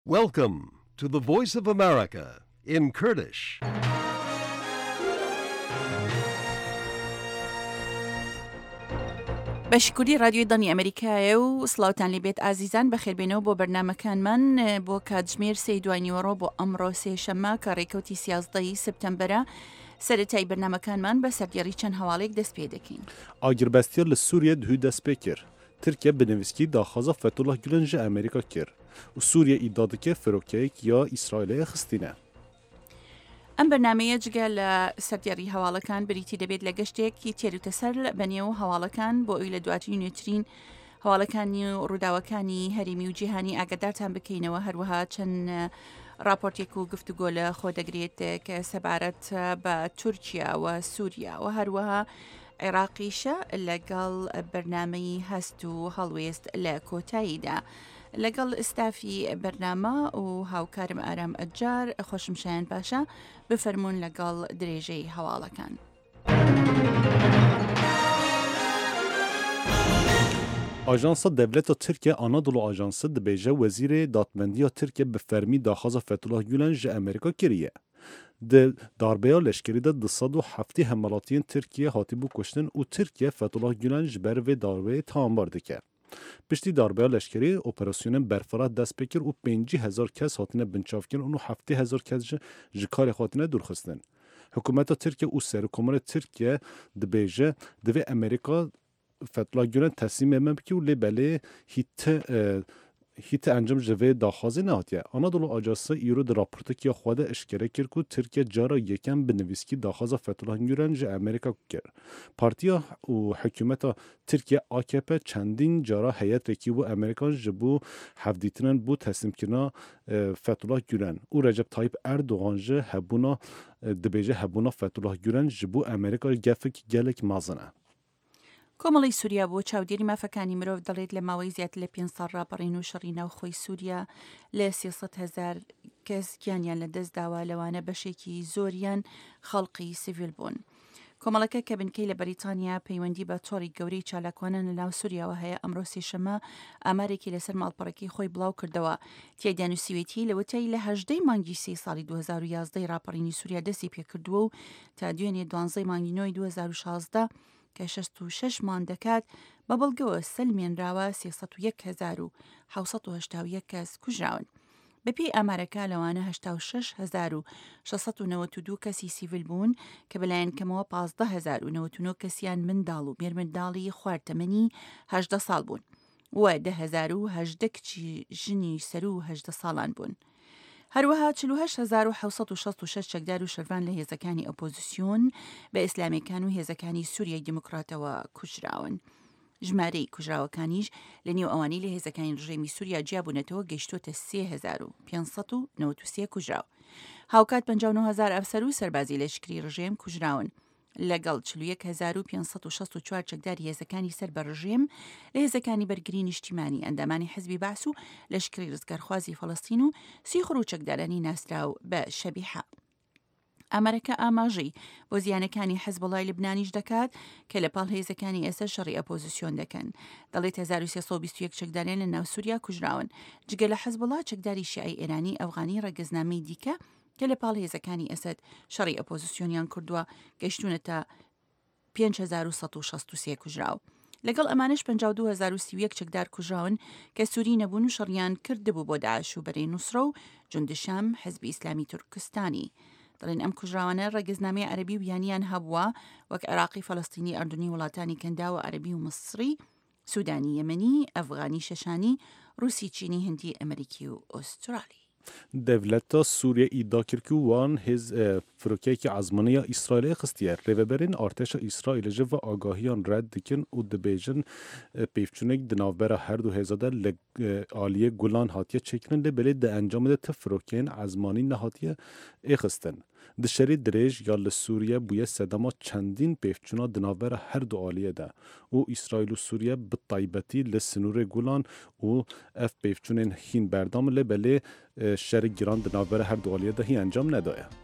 Welcome to the Voice of America in Kurdish. بەشکوری رادیۆی دانی ئەمریکایە و سڵاوتان لێبێت ئازیزان بەخێربێنەوە بۆ بەرنمەکانمان بۆ کاتژمێر 3 دوانیوەڕۆ بۆ ئەمڕۆ سێشەممە کە ڕێکەوتی 11 سپتەمبەرە سەرەتای بەرنمەکانمان بە سەردێڕی چەند هەواڵێک دەست پێ دەکەین. ئاگربەستیە لە سووریە دوی دەست پێ کرد. ترکیە بنویسکی داخوازە فتوڵە گولن ji ئەمریکا کرد و سووریە ئیدdia dike firokeyek ya İsraîlê xistîne. ئەم بەرنامەیە جگە لە سەردێڕی هەواڵەکان بریتی دەبێت لە گەشتێکی تێروتەسەر بەنێو هەواڵەکان بۆ ئەوی لە دواتری نوێترین هەواڵەکانی و ڕووداوەکانی هەرێمی و جیهانی ئاگادارتان بکەینەوە هەروەها چەند راپۆرتێک و گفتوگۆ لە خۆ دەگرێت کە سەبارەت بە تورکیا و سووریا و هەروەها عێراقیشە لەگەڵ بەرنامەی هەست و هەڵوێست لە کۆتاییدا. لەگەڵ ئستافی بەرنامە و هاوکارم ئارام ئەجار خۆشمشایان پاشا بفەرمونون لەگەڵ درێژەی هەواڵەکان. Ajansa Devleta Tirkiye Anadolu Ajansı dibêje Wezîrê Dadmendiya Tirkiye bi fermî daxwaza Fethullah Gülen ji Amerîka kiriye. Di darbeya leşkerî de 270 hemalatiyên Tirkiye hatibû kuştin û Tirkiye Fethullah Gülen ji ber vê darbeyê tambar dike. Piştî darbeya leşkerî operasyonên berfirah dest pê kir û 50,000 kes hatine binçavkirin û 70,000 kes ji karê hatine dûrxistin. Hikûmeta Tirkiye û Serokkomara Tirkiye dibêje divê Amerîka Fethullah Gülen teslimê me bike û lê belê hîte encam ji vê daxwazê nehatiye. Anadolu Ajansı îro di raportekî xwe de eşkere kir ku Tirkiye cara yekem bi nivîskî daxwaza Fethullah Gülen ji Amerîka kir. Partiya û hikûmeta Tirkiye AKP çendîn cara heyetrekî û Amerîkan ji bo hevdîtinan bû teslimkirina Fethullah Gülen û Recep Tayyip Erdogan ji hebûna dibêje hebûna Fethullah Gülen ji bo Amerîka gefekî gelek mezin e. کۆمەڵی سووریا بۆ چاودێری مافەکانی مرۆڤ دەڵێت لە ماوەی زیاتر لە 5 ساڵ ڕاپەڕین و شەڕی ناوخۆی سووریا لە 300,000 کەس گیانیان لە دەست داوە لەوانە بەشێکی زۆریان خەڵقی سیڤیل بوون. کۆمەڵەکە کە بنکەی لە بەریتانیا پەیوەندی بە تۆڕی گەورەی چالاکوانان لە ناو سووریاوە هەیە ئەمڕۆ سێشەممە ئامارێکی لەسەر ماڵپەڕەکەی خۆی بڵاو کردەوە. تێدا نووسیوێتی لەوەتەی لە 18 مانگی 3 ساڵی 2011 ڕاپەڕینی سووریا دەستی پێکردووە و تا دوێنێ 12 مانگی 9 2016 کە 66 مان دەکات بە بەڵگەوە سەلمێنراوە 301,781 کەس کوژراون. بەپێی ئامارەکە لەوانە 86,692 کەسی سیڤیل بوون کە بەلایەن کەمەوە 15,099 کەسیان منداڵ و مێرمنداڵی خواردەمەنی 18 ساڵ بوون و 10,018 کچی ژنی سەر و 18 ساڵان بوون. هەروەها 48,766 چەکدار و شەروان لە هێزەکانی ئۆپۆزیسیۆن بە ئیسلامیەکان و هێزەکانی سووریای دیموکراتەوە کوژراون. ژمارەی کوژراوەکانیش لە نێو ئەوانەی لە هێزەکانی ڕژێمی سووریا جیابوونەتەوە گەیشتوتە 3,593 کوژراو. هاوکات 59,000 ئەفسەر و سەربازی لەشکری ڕژێم کوژراون. لەگەڵ 41,564 چەکداری هێزەکانی سەر بە ڕژێم لە هێزەکانی بەرگری نیشتیمانی ئەندامانی حزبی باس و لەشکری ڕزگارخوازی فەڵەستین و 30 چەکدارانی ناسراو بە شەبیحە. ئامارەکە ئاماژەی بۆ زیانەکانی حەزبەڵای لبنانیش دەکات کە لە پاڵ هێزەکانی ئێستا شەڕی ئەپۆزیسیۆن دەکەن. دەڵێت 1321 چەکداریان لە ناو سووریا کوژراون. جگە لە حەزبەڵا چەکداری شیعی ئێرانی ئەفغانی ڕێگەزنامەی دیکە کە لە پاڵ هێزەکانی ئەسەد شەڕی ئەپۆزیسیۆنیان کردووە گەیشتونەتە 5,163 کوژراو. لەگەڵ ئەمانش 52,031 چەکدار کوژراون کە سووری نەبوون و شەڕیان کردبوو بۆ داعش و بەرەی نووسڕە و جوندشام حزبی ئیسلامی تورکستانی. دەڵێن ئەم کوژراوانە ڕێگەزنامەی عەرەبی و بیانیان هەبووە وەک عێراقی فەڵەستینی ئەردنی وڵاتانی کەندا و عەرەبی و مسری سوودانی یەمەنی ئەفغانی شەشانی رووسی چینی هندی ئەمریکی و ئوسترالی. Devleta Sûriye îdia kir ku wan hêz firokeyekî ezmaniya İsraîlê xistiye. Rêveberên artêşa İsraîlê ji ve agahiyan red dikin û dibêjin pêvçûnek di navbera her du hêza de li aliyê Gulan hatiye çêkirin lê belê di encamê de ti firokeyên ezmanî nehatiye êxistin. Di şerê dirêj ya li Sûriye bûye sedema çendîn pêvçûna di navbera her du aliyê de û İsraîl û Sûriye bi taybetî li Sinûrê Gulan û ev pêvçûnên hîn berdam lê belê şerê giran di navbera her du aliyê de hî encam nedaye.